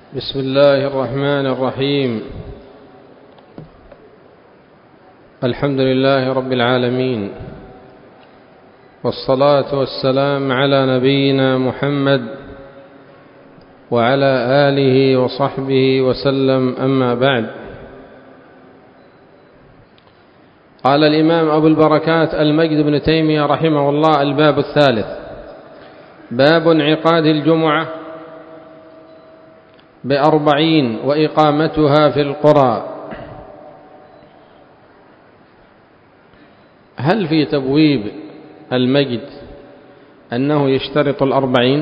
بسم الله الرحمن الرحيم. الحمد لله رب العالمين، والصلاة والسلام على نبينا محمد وعلى آله وصحبه وسلم، أما بعد. قال الإمام أبو البركات المجد بن تيمية رحمه الله: الباب الثالث، باب انعقاد الجمعة ب40 وإقامتها في القرى. هل في تبويب المجد أنه يشترط 40؟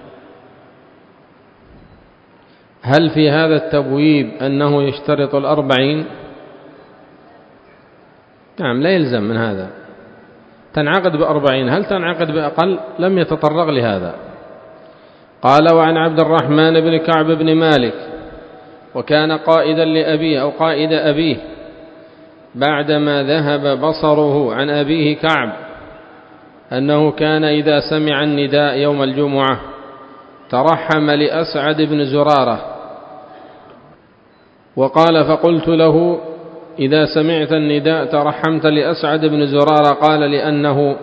هل في هذا التبويب أنه يشترط 40؟ نعم، لا يلزم من هذا. تنعقد ب40، هل تنعقد بأقل؟ لم يتطرق لهذا. قال: وعن عبد الرحمن بن كعب بن مالك، وكان قائدا لأبيه أو قائد أبيه، بعدما ذهب بصره عن أبيه كعب، أنه كان إذا سمع النداء يوم الجمعة ترحم لأسعد بن زرارة، وقال: فقلت له: إذا سمعت النداء ترحمت لأسعد بن زرارة؟ قال: لأنه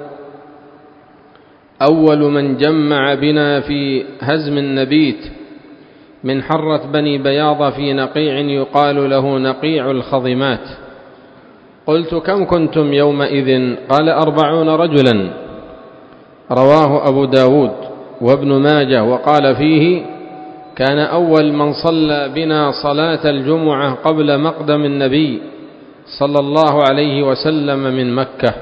أول من جمع بنا في هزم النبيت من حرة بني بياضة في نقيع يقال له نقيع الخضمات. قلت: كم كنتم يومئذ؟ قال: 40 رجلا. رواه أبو داود وابن ماجه. وقال فيه: كان أول من صلى بنا صلاة الجمعة قبل مقدم النبي صلى الله عليه وسلم من مكة.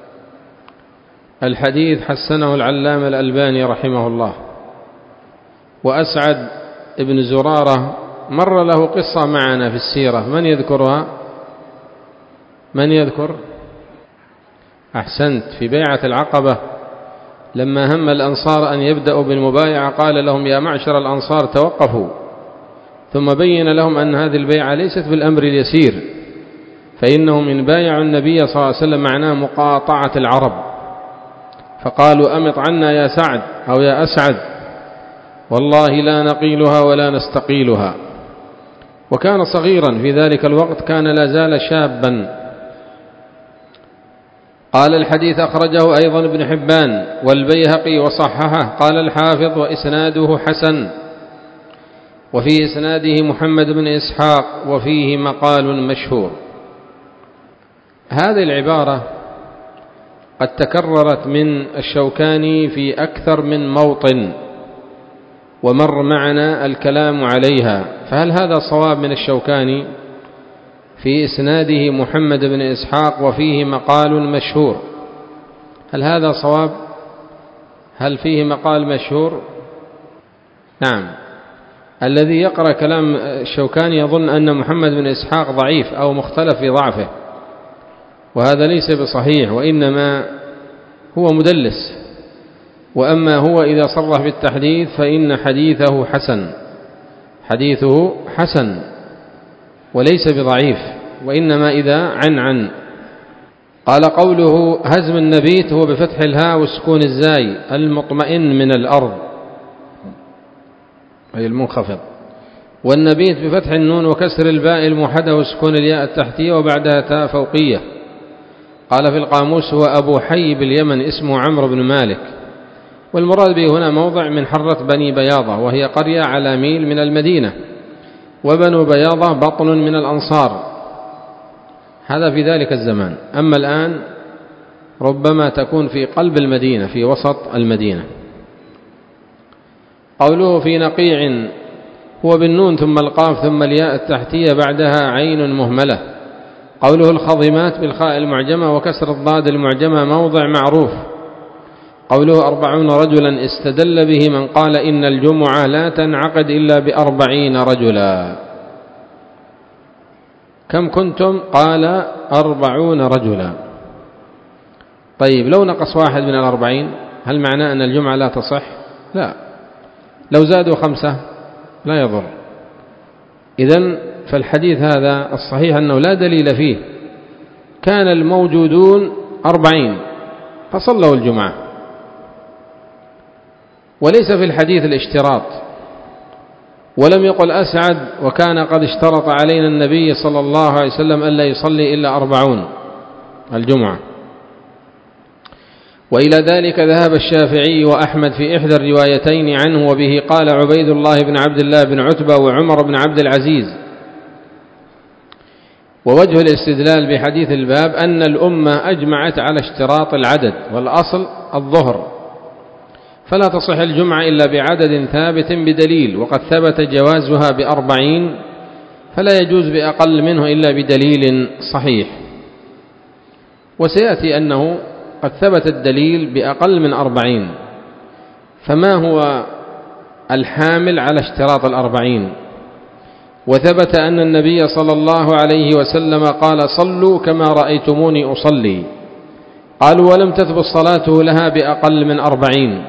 الحديث حسنه العلامة الألباني رحمه الله. وأسعد ابن زرارة مر له قصة معنا في السيرة، من يذكرها؟ من يذكر؟ أحسنت. في بيعة العقبة لما هم الأنصار أن يبدأوا بالمبايعة قال لهم: يا معشر الأنصار توقفوا، ثم بين لهم أن هذه البيعة ليست بالأمر اليسير، فإنهم إن بايعوا النبي صلى الله عليه وسلم معناه مقاطعة العرب. فقالوا: أمط عنا يا سعد أو يا أسعد، والله لا نقيلها ولا نستقيلها. وكان صغيرا في ذلك الوقت، كان لا زال شابا. قال: الحديث أخرجه أيضا ابن حبان والبيهقي وصححه. قال الحافظ: وإسناده حسن، وفي إسناده محمد بن إسحاق، وفيه مقال مشهور. هذه العبارة قد تكررت من الشوكاني في أكثر من موطن، ومر معنا الكلام عليها، فهل هذا صواب من الشوكاني؟ في إسناده محمد بن إسحاق وفيه مقال مشهور، هل هذا صواب؟ هل فيه مقال مشهور؟ نعم. الذي يقرأ كلام الشوكاني يظن أن محمد بن إسحاق ضعيف أو مختلف في ضعفه، وهذا ليس بصحيح، وإنما هو مدلس. وأما هو إذا صرح بالتحديث فإن حديثه حسن، حديثه حسن وليس بضعيف، وإنما إذا عن. قال: قوله هزم النبيت هو بفتح الهاء وسكون الزاي، المطمئن من الأرض أي المنخفض، والنبيت بفتح النون وكسر الباء الموحدة وسكون الياء التحتية وبعدها تاء فوقية. قال في القاموس: هو أبو حي باليمن اسمه عمرو بن مالك، والمراد به هنا موضع من حرة بني بياضة، وهي قرية على ميل من المدينة، وبنو بياضة بطن من الأنصار، هذا في ذلك الزمان. أما الآن ربما تكون في قلب المدينة، في وسط المدينة. قوله في نقيع هو بالنون ثم القاف ثم الياء التحتية بعدها عين مهملة. قوله الخضمات بالخاء المعجمة وكسر الضاد المعجمة موضع معروف. قوله 40 رجلا استدل به من قال إن الجمعة لا تنعقد إلا ب40 رجلا. كم كنتم؟ قال 40 رجلا. طيب، لو نقص واحد من 40 هل معناه أن الجمعة لا تصح؟ لا. لو زادوا 5 لا يضر. إذن فالحديث هذا الصحيح أنه لا دليل فيه، كان الموجودون 40 فصلوا الجمعة، وليس في الحديث الاشتراط، ولم يقل أسعد وكان قد اشترط علينا النبي صلى الله عليه وسلم ألا يصلي إلا 40 الجمعة. وإلى ذلك ذهب الشافعي وأحمد في إحدى الروايتين عنه، وبه قال عبيد الله بن عبد الله بن عتبة وعمر بن عبد العزيز. ووجه الاستدلال بحديث الباب أن الأمة أجمعت على اشتراط العدد، والأصل الظهر، فلا تصح الجمعة إلا بعدد ثابت بدليل، وقد ثبت جوازها ب40، فلا يجوز بأقل منه إلا بدليل صحيح. وسيأتي أنه قد ثبت الدليل بأقل من 40، فما هو الحامل على اشتراط 40؟ وثبت أن النبي صلى الله عليه وسلم قال صلوا كما رأيتموني أصلي. قالوا ولم تثبت صلاته لها بأقل من 40،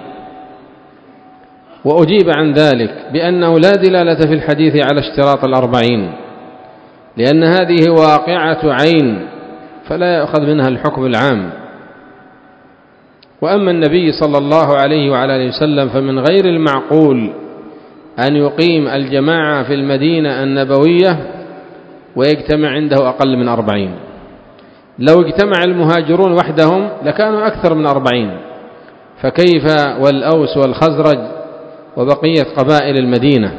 وأجيب عن ذلك بأنه لا دلالة في الحديث على اشتراط 40، لأن هذه واقعة عين فلا يأخذ منها الحكم العام. وأما النبي صلى الله عليه وعلى آله وسلم فمن غير المعقول أن يقيم الجماعة في المدينة النبوية ويجتمع عنده أقل من 40. لو اجتمع المهاجرون وحدهم لكانوا أكثر من 40، فكيف والأوس والخزرج وبقية قبائل المدينة؟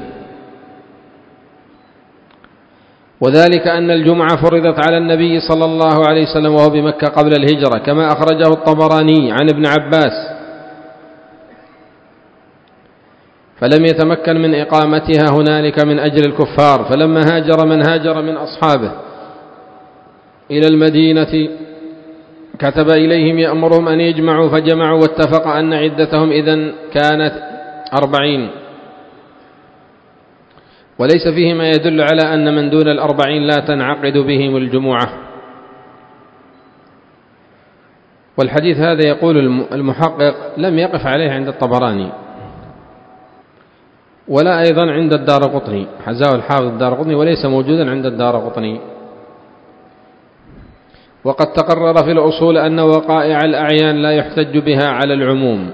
وذلك أن الجمعة فرضت على النبي صلى الله عليه وسلم وهو بمكة قبل الهجرة، كما أخرجه الطبراني عن ابن عباس، فلم يتمكن من إقامتها هنالك من أجل الكفار، فلما هاجر من هاجر من أصحابه إلى المدينة كتب إليهم يأمرهم أن يجمعوا، فجمعوا، واتفق أن عدتهم إذن كانت 40، وليس فيه ما يدل على أن من دون 40 لا تنعقد بهم الجمعة. والحديث هذا يقول المحقق لم يقف عليه عند الطبراني ولا أيضا عند الدارقطني، حزاه الحافظ الدارقطني وليس موجودا عند الدارقطني. وقد تقرر في الأصول أن وقائع الأعيان لا يحتج بها على العموم.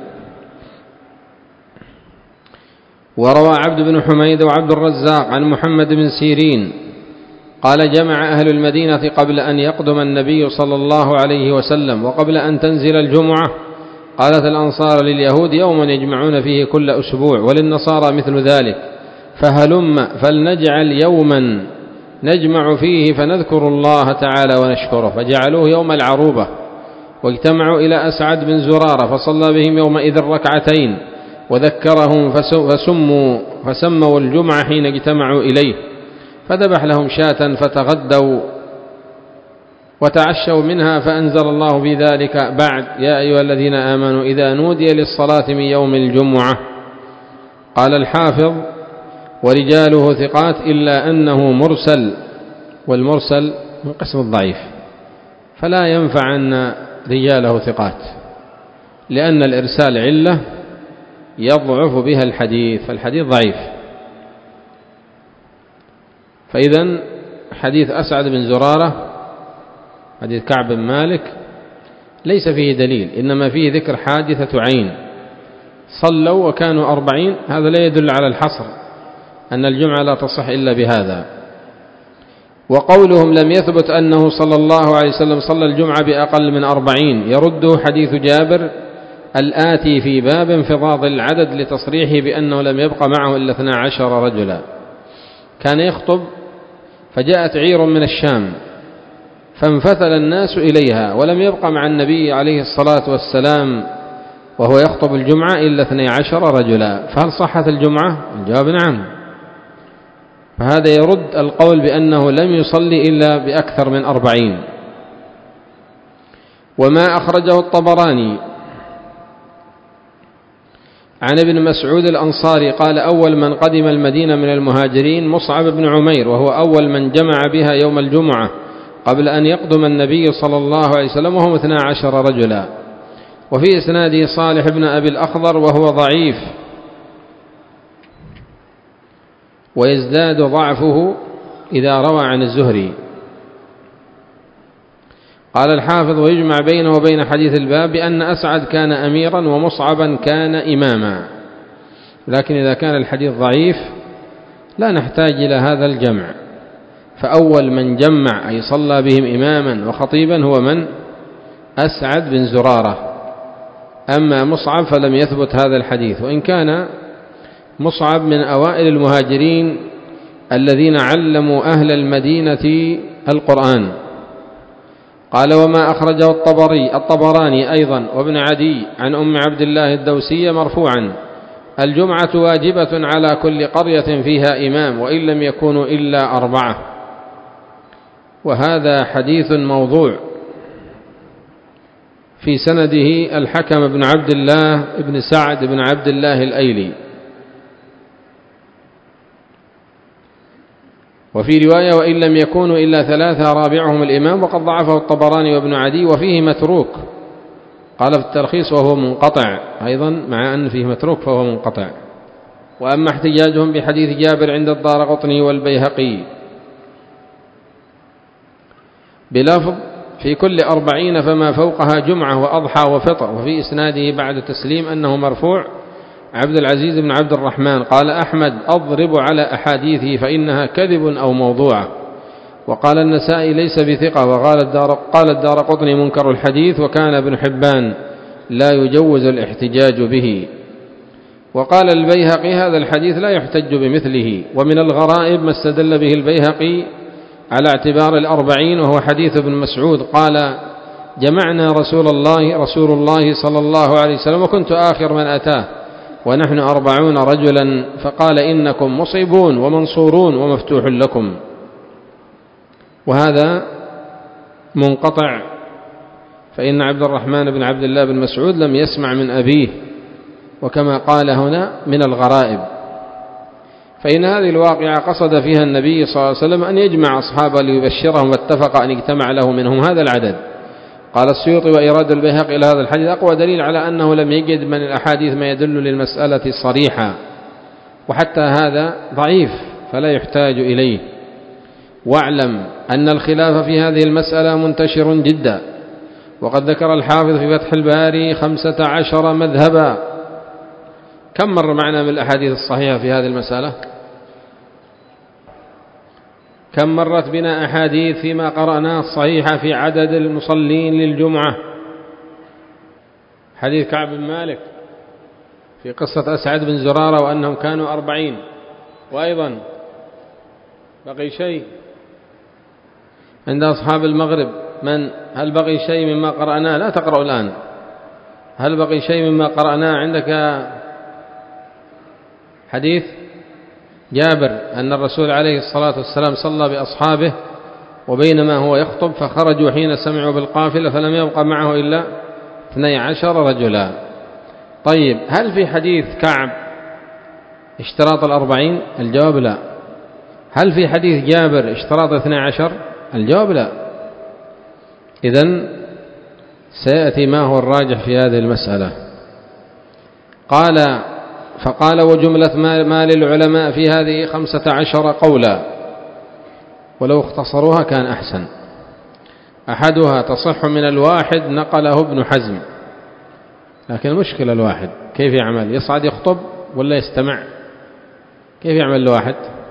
وروى عبد بن حميد وعبد الرزاق عن محمد بن سيرين قال جمع أهل المدينة قبل أن يقدم النبي صلى الله عليه وسلم وقبل أن تنزل الجمعة. قالت الأنصار لليهود يوما يجمعون فيه كل أسبوع، وللنصارى مثل ذلك، فهلم فلنجعل يوما نجمع فيه فنذكر الله تعالى ونشكره، فجعلوه يوم العروبة. واجتمعوا إلى أسعد بن زرارة فصلى بهم يومئذ ركعتين وذكرهم فسموا الجمعة حين اجتمعوا إليه، فذبح لهم شاة فتغدوا وتعشوا منها، فأنزل الله في ذلك بعد يا أيها الذين آمنوا إذا نودي للصلاة من يوم الجمعة. قال الحافظ ورجاله ثقات إلا أنه مرسل، والمرسل من قسم الضعيف، فلا ينفع أن رجاله ثقات، لأن الإرسال علة يضعف بها الحديث، فالحديث ضعيف. فإذن حديث أسعد بن زرارة حديث كعب بن مالك ليس فيه دليل، إنما فيه ذكر حادثة عين، صلوا وكانوا 40، هذا لا يدل على الحصر أن الجمعة لا تصح إلا بهذا. وقولهم لم يثبت أنه صلى الله عليه وسلم صلى الجمعة بأقل من 40 يرده حديث جابر الآتي في باب انفضاض العدد لتصريحه بأنه لم يبق معه إلا 12 رجلا. كان يخطب فجاءت عير من الشام فانفتل الناس إليها، ولم يبق مع النبي عليه الصلاة والسلام وهو يخطب الجمعة إلا 12 رجلا، فهل صحت الجمعة؟ الجواب نعم. فهذا يرد القول بأنه لم يصلي إلا بأكثر من 40. وما أخرجه الطبراني عن ابن مسعود الأنصاري قال أول من قدم المدينة من المهاجرين مصعب بن عمير، وهو أول من جمع بها يوم الجمعة قبل أن يقدم النبي صلى الله عليه وسلم، وهم 12 رجلا. وفي إسناده صالح بن أبي الأخضر وهو ضعيف، ويزداد ضعفه إذا روى عن الزهري. قال الحافظ ويجمع بينه وبين حديث الباب بأن أسعد كان أميرا ومصعبا كان إماما، لكن إذا كان الحديث ضعيف لا نحتاج إلى هذا الجمع. فأول من جمع أي صلى بهم إماما وخطيبا هو من؟ أسعد بن زرارة. أما مصعب فلم يثبت هذا الحديث، وإن كان مصعب من أوائل المهاجرين الذين علموا أهل المدينة القرآن. قال: وما أخرجه الطبراني أيضا وابن عدي عن أم عبد الله الدوسية مرفوعا: الجمعة واجبة على كل قرية فيها إمام وإن لم يكونوا إلا 4. وهذا حديث موضوع في سنده الحكم بن عبد الله بن سعد بن عبد الله الأيلي. وفي رواية: وإن لم يكونوا إلا 3 رابعهم الإمام، وقد ضعفه الطبراني وابن عدي. وفيه متروك، قال في التلخيص وهو منقطع أيضا، مع أن فيه متروك فهو منقطع. وأما احتجاجهم بحديث جابر عند الدارقطني والبيهقي بلفظ: في كل 40 فما فوقها جمعة وأضحى وفطر، وفي إسناده بعد تسليم أنه مرفوع عبد العزيز بن عبد الرحمن. قال أحمد: أضرب على أحاديثه فإنها كذب أو موضوعة. وقال النسائي: ليس بثقة. قال الدارقطني: منكر الحديث. وكان ابن حبان لا يجوز الاحتجاج به. وقال البيهقي: هذا الحديث لا يحتج بمثله. ومن الغرائب ما استدل به البيهقي على اعتبار 40، وهو حديث ابن مسعود قال: جمعنا رسول الله صلى الله عليه وسلم وكنت آخر من أتاه ونحن 40 رجلا، فقال: إنكم مصيبون ومنصورون ومفتوح لكم. وهذا منقطع، فإن عبد الرحمن بن عبد الله بن مسعود لم يسمع من أبيه، وكما قال هنا من الغرائب. فإن هذه الواقعة قصد فيها النبي صلى الله عليه وسلم أن يجمع أصحابه ليبشرهم، واتفق أن يجتمع له منهم هذا العدد. قال السيوطي: وإيراد البيهقي إلى هذا الحديث أقوى دليل على أنه لم يجد من الأحاديث ما يدل للمسألة صريحا، وحتى هذا ضعيف فلا يحتاج إليه. واعلم أن الخلاف في هذه المسألة منتشر جدا، وقد ذكر الحافظ في فتح الباري 15 مذهبا. كم مر معنا من الأحاديث الصحيحة في هذه المسألة؟ كم مرت بنا أحاديث فيما قرأناه الصحيحة في عدد المصلين للجمعة؟ حديث كعب بن مالك في قصة أسعد بن زرارة وأنهم كانوا 40. وأيضا بقي شيء عند أصحاب المغرب. هل بقي شيء مما قرأناه؟ لا تقرأ الآن. هل بقي شيء مما قرأناه عندك؟ حديث جابر أن الرسول عليه الصلاة والسلام صلى بأصحابه وبينما هو يخطب فخرجوا حين سمعوا بالقافلة فلم يبق معه إلا 12 رجلا. طيب، هل في حديث كعب اشتراط 40؟ الجواب لا. هل في حديث جابر اشتراط 12؟ الجواب لا. إذن سيأتي ما هو الراجح في هذه المسألة. فقال: وجملة ما للعلماء في هذه 15 قولا، ولو اختصروها كان أحسن. أحدها تصح من الواحد نقله ابن حزم، لكن المشكلة الواحد كيف يعمل؟ يصعد يخطب ولا يستمع؟ كيف يعمل الواحد؟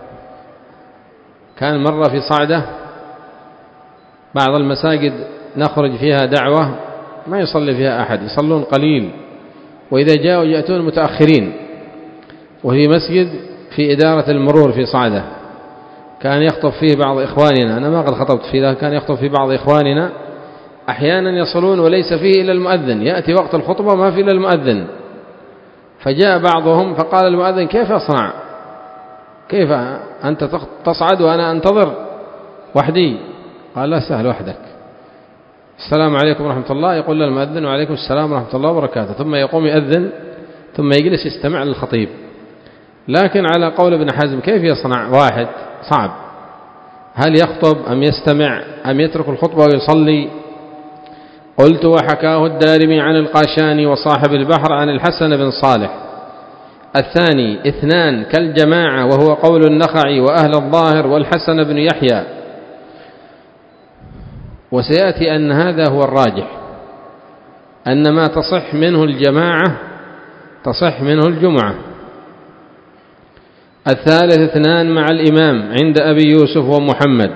كان مرة في صعدة بعض المساجد نخرج فيها دعوة ما يصلي فيها أحد، يصلون قليل، وإذا جاءوا يأتون متأخرين. وفي مسجد في إدارة المرور في صعدة كان يخطب فيه بعض إخواننا، أنا ما قد خطبت فيه، كان يخطب فيه بعض إخواننا، أحيانا يصلون وليس فيه إلا المؤذن، يأتي وقت الخطبة ما فيه إلا المؤذن. فجاء بعضهم فقال المؤذن: كيف أصنع؟ كيف أنت تصعد وأنا أنتظر وحدي؟ قال: لا، سهل وحدك. السلام عليكم ورحمة الله، يقول للمؤذن: وعليكم السلام ورحمة الله وبركاته، ثم يقوم يؤذن ثم يجلس يستمع للخطيب. لكن على قول ابن حزم كيف يصنع واحد؟ صعب. هل يخطب أم يستمع أم يترك الخطبة ويصلي؟ قلت: وحكاه الدارمي عن القاشاني وصاحب البحر عن الحسن بن صالح. الثاني 2 كالجماعة، وهو قول النخعي وأهل الظاهر والحسن بن يحيى. وسيأتي أن هذا هو الراجح، أن ما تصح منه الجماعة تصح منه الجمعة. الثالث 2 مع الإمام عند أبي يوسف ومحمد.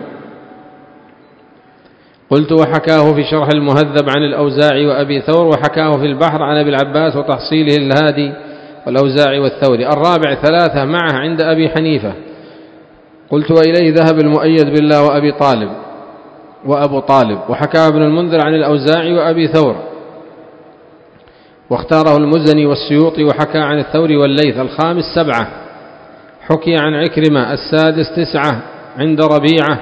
قلت وحكاه في شرح المهذب عن الأوزاعي وأبي ثور، وحكاه في البحر عن أبي العباس وتحصيله الهادي والأوزاعي والثوري. الرابع 3 معه عند أبي حنيفة. قلت وإليه ذهب المؤيد بالله وأبو طالب، وحكاه ابن المنذر عن الأوزاعي وأبي ثور، واختاره المزني والسيوطي، وحكى عن الثوري والليث. الخامس 7 حكي عن عكرمة. السادس 9 عند ربيعة.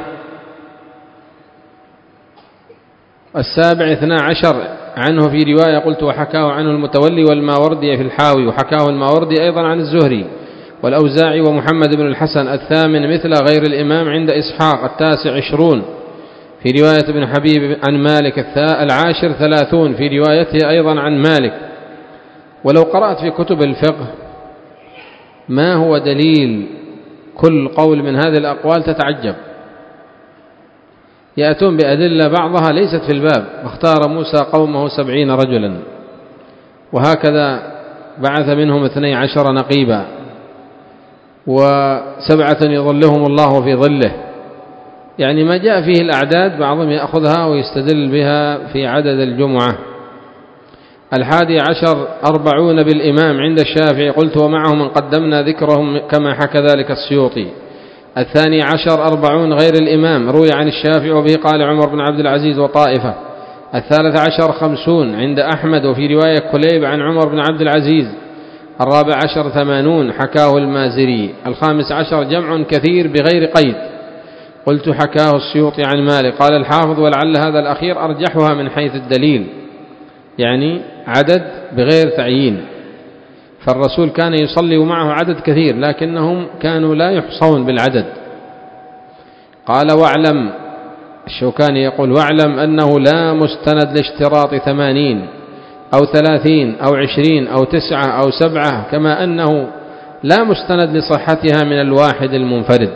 السابع 12 عنه في رواية. قلت وحكاه عنه المتولي والماوردي في الحاوي، وحكاه الماوردي أيضا عن الزهري والأوزاعي ومحمد بن الحسن. الثامن مثل غير الإمام عند إسحاق. التاسع 20 في رواية ابن حبيب عن مالك. العاشر 30 في روايته أيضا عن مالك. ولو قرأت في كتب الفقه ما هو دليل كل قول من هذه الأقوال تتعجب، يأتون بأدلة بعضها ليست في الباب. واختار موسى قومه 70 رجلا، وهكذا بعث منهم 12 نقيبا، و7 يظلهم الله في ظله. يعني ما جاء فيه الأعداد بعضهم يأخذها ويستدل بها في عدد الجمعة. 11 40 بالإمام عند الشافعي. قلت ومعه من قدمنا ذكرهم كما حكى ذلك السيوطي. 12 40 غير الإمام روي عن الشافعي، وبه قال عمر بن عبد العزيز وطائفة. 13 50 عند أحمد، وفي رواية كليب عن عمر بن عبد العزيز. 14 80 حكاه المازري. 15 جمع كثير بغير قيد. قلت حكاه السيوطي عن مالك. قال الحافظ ولعل هذا الأخير أرجحها من حيث الدليل، يعني عدد بغير تعيين، فالرسول كان يصلي ومعه عدد كثير لكنهم كانوا لا يحصون بالعدد. قال واعلم، الشوكاني يقول واعلم أنه لا مستند لاشتراط 80 أو 30 أو 20 أو 9 أو 7، كما أنه لا مستند لصحتها من الواحد المنفرد.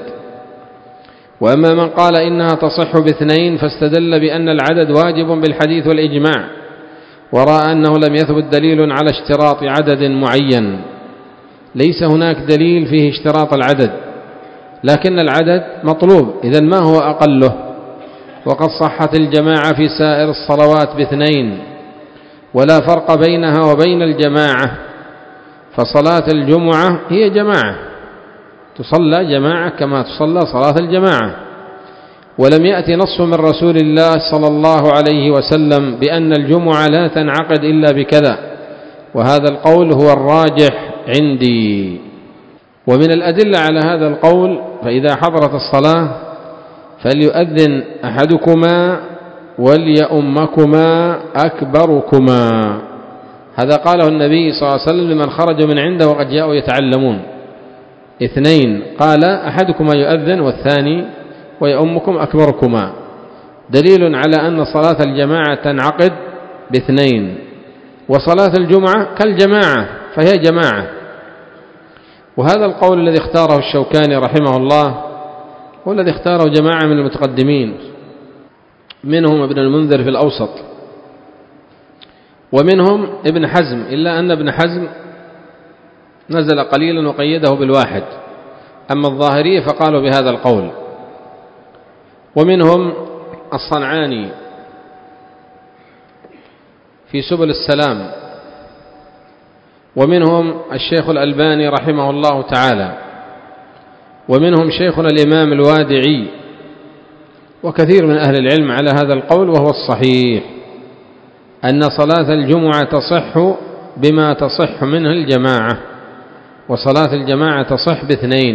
وأما من قال إنها تصح ب2 فاستدل بأن العدد واجب بالحديث والإجماع، ورأى أنه لم يثبت دليل على اشتراط عدد معين. ليس هناك دليل فيه اشتراط العدد، لكن العدد مطلوب، إذن ما هو أقله؟ وقد صحت الجماعة في سائر الصلوات ب2، ولا فرق بينها وبين الجماعة، فصلاة الجمعة هي جماعة، تصلى جماعة كما تصلى صلاة الجماعة. ولم يأتي نص من رسول الله صلى الله عليه وسلم بأن الجمعة لا تنعقد إلا بكذا، وهذا القول هو الراجح عندي. ومن الأدلة على هذا القول: فإذا حضرت الصلاة فليؤذن أحدكما وليؤمكما أكبركما. هذا قاله النبي صلى الله عليه وسلم لمن خرج من عنده وقد جاءوا يتعلمون. 2 قال أحدكما يؤذن، والثاني ويؤمكم أكبركما، دليل على أن صلاة الجماعة تنعقد ب2، وصلاة الجمعة كالجماعة فهي جماعة. وهذا القول الذي اختاره الشوكاني رحمه الله هو الذي اختاره جماعة من المتقدمين، منهم ابن المنذر في الأوسط، ومنهم ابن حزم، إلا أن ابن حزم نزل قليلا وقيده بالواحد، أما الظاهرية فقالوا بهذا القول. ومنهم الصنعاني في سبل السلام، ومنهم الشيخ الألباني رحمه الله تعالى، ومنهم شيخنا الإمام الوادعي، وكثير من أهل العلم على هذا القول، وهو الصحيح أن صلاة الجمعة تصح بما تصح منه الجماعة، وصلاة الجماعة تصح ب2،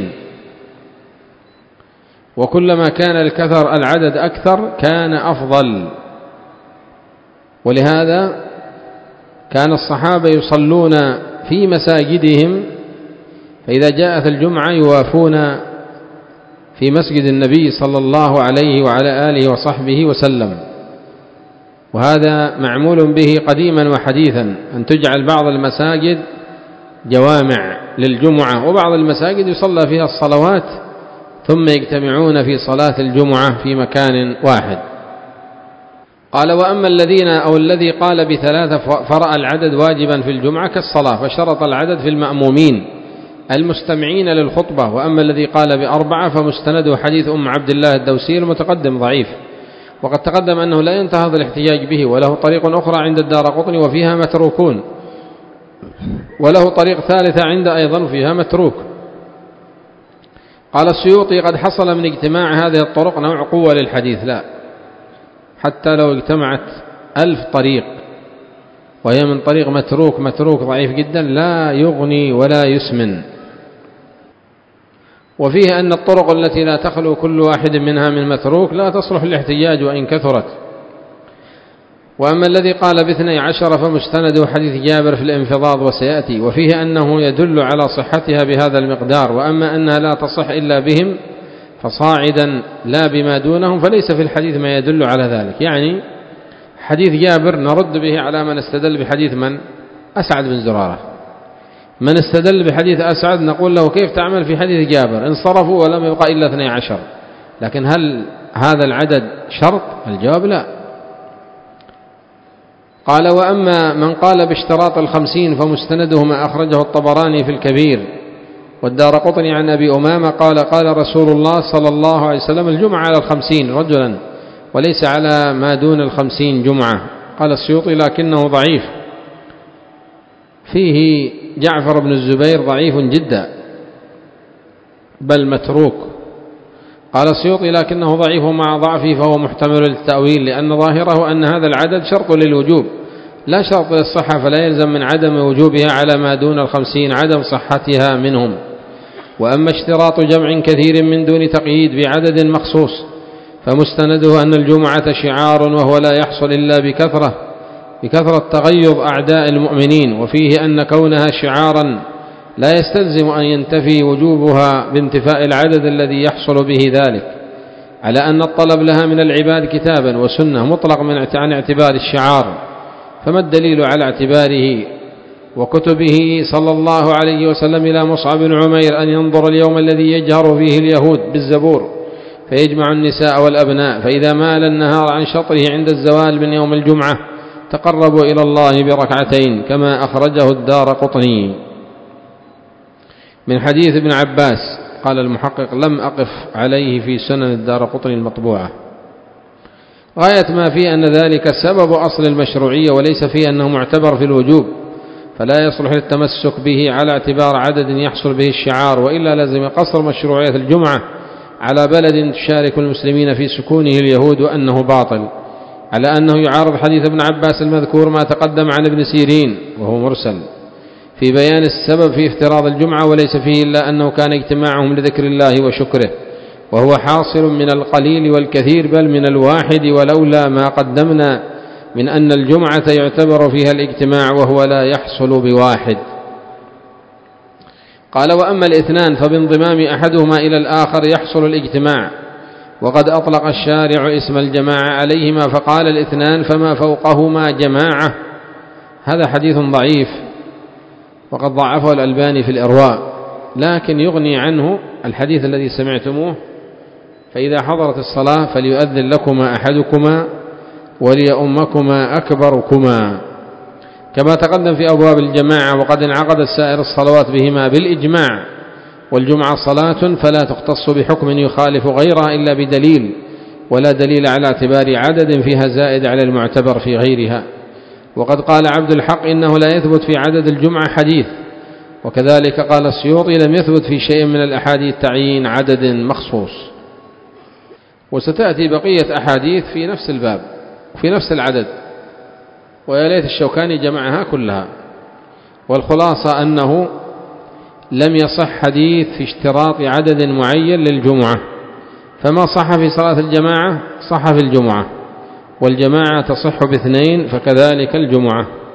وكلما كان الكثر العدد أكثر كان أفضل. ولهذا كان الصحابة يصلون في مساجدهم، فإذا جاءت الجمعة يوافون في مسجد النبي صلى الله عليه وعلى آله وصحبه وسلم. وهذا معمول به قديما وحديثا، أن تجعل بعض المساجد جوامع للجمعة، وبعض المساجد يصلى فيها الصلوات ثم يجتمعون في صلاة الجمعة في مكان واحد. قال وأما الذي قال ب3 فرأى العدد واجبا في الجمعة كالصلاة، فشرط العدد في المأمومين المستمعين للخطبة. وأما الذي قال ب4 فمستنده حديث أم عبد الله الدوسي المتقدم ضعيف، وقد تقدم أنه لا ينتهض الاحتجاج به، وله طريق أخرى عند الدارقطني وفيها متروكون، وله طريق ثالثة عند أيضا وفيها متروك. قال السيوطي قد حصل من اجتماع هذه الطرق نوع قوة للحديث، لا، حتى لو اجتمعت 1000 طريق وهي من طريق متروك ضعيف جدا لا يغني ولا يسمن. وفيه أن الطرق التي لا تخلو كل واحد منها من متروك لا تصلح للاحتجاج وإن كثرت. وأما الذي قال ب12 فمستنده حديث جابر في الانفضاض وسيأتي، وفيه أنه يدل على صحتها بهذا المقدار، وأما أنها لا تصح إلا بهم فصاعدا لا بما دونهم فليس في الحديث ما يدل على ذلك. يعني حديث جابر نرد به على من استدل بحديث من؟ أسعد بن زرارة. من استدل بحديث أسعد نقول له كيف تعمل في حديث جابر؟ انصرفوا ولم يبقى إلا 12، لكن هل هذا العدد شرط؟ الجواب لا. قال وأما من قال باشتراط 50 فمستنده ما أخرجه الطبراني في الكبير والدارقطني عن أبي أمامة قال قال رسول الله صلى الله عليه وسلم الجمعة على 50 رجلا وليس على ما دون 50 جمعة. قال السيوطي لكنه ضعيف، فيه جعفر بن الزبير ضعيف جدا بل متروك. قال السيوطي لكنه ضعيف مع ضعفه فهو محتمل للتأويل، لأن ظاهره أن هذا العدد شرط للوجوب لا شرط للصحة، فلا يلزم من عدم وجوبها على ما دون 50 عدم صحتها منهم. وأما اشتراط جمع كثير من دون تقييد بعدد مخصوص فمستنده أن الجمعة شعار وهو لا يحصل إلا بكثرة تغيظ أعداء المؤمنين، وفيه أن كونها شعارا لا يستلزم أن ينتفي وجوبها بانتفاء العدد الذي يحصل به ذلك، على أن الطلب لها من العباد كتابا وسنة مطلق عن اعتبار الشعار. فما الدليل على اعتباره وكتبه صلى الله عليه وسلم إلى مصعب بن عمير أن ينظر اليوم الذي يجهر فيه اليهود بالزبور فيجمع النساء والأبناء، فإذا مال النهار عن شطره عند الزوال من يوم الجمعة تقربوا إلى الله بركعتين كما أخرجه الدارقطني. من حديث ابن عباس قال المحقق لم أقف عليه في سنن الدارقطني المطبوعة. غاية ما فيه أن ذلك سبب أصل المشروعية وليس فيه أنه معتبر في الوجوب، فلا يصلح للتمسك به على اعتبار عدد يحصل به الشعار، وإلا لازم قصر مشروعية الجمعة على بلد تشارك المسلمين في سكونه اليهود وأنه باطل، على أنه يعارض حديث ابن عباس المذكور ما تقدم عن ابن سيرين وهو مرسل في بيان السبب في افتراض الجمعة، وليس فيه إلا أنه كان اجتماعهم لذكر الله وشكره، وهو حاصل من القليل والكثير بل من الواحد، ولولا ما قدمنا من أن الجمعة يعتبر فيها الاجتماع وهو لا يحصل بواحد. قال وأما الاثنان فبانضمام أحدهما إلى الآخر يحصل الاجتماع، وقد أطلق الشارع اسم الجماعة عليهما فقال الاثنان فما فوقهما جماعة. هذا حديث ضعيف وقد ضعفه الألباني في الإرواء، لكن يغني عنه الحديث الذي سمعتموه فإذا حضرت الصلاة فليؤذن لكما أحدكما وليؤمكما أكبركما، كما تقدم في أبواب الجماعة. وقد انعقدت سائر الصلوات بهما بالإجماع، والجمعة صلاة فلا تختص بحكم يخالف غيرها إلا بدليل، ولا دليل على اعتبار عدد فيها زائد على المعتبر في غيرها. وقد قال عبد الحق إنه لا يثبت في عدد الجمعة حديث، وكذلك قال السيوطي لم يثبت في شيء من الأحاديث تعيين عدد مخصوص. وستأتي بقية أحاديث في نفس الباب وفي نفس العدد، ويا ليت الشوكاني جمعها كلها. والخلاصة أنه لم يصح حديث في اشتراط عدد معين للجمعة، فما صح في صلاة الجماعة صح في الجمعة، والجماعة تصح باثنين فكذلك الجمعة.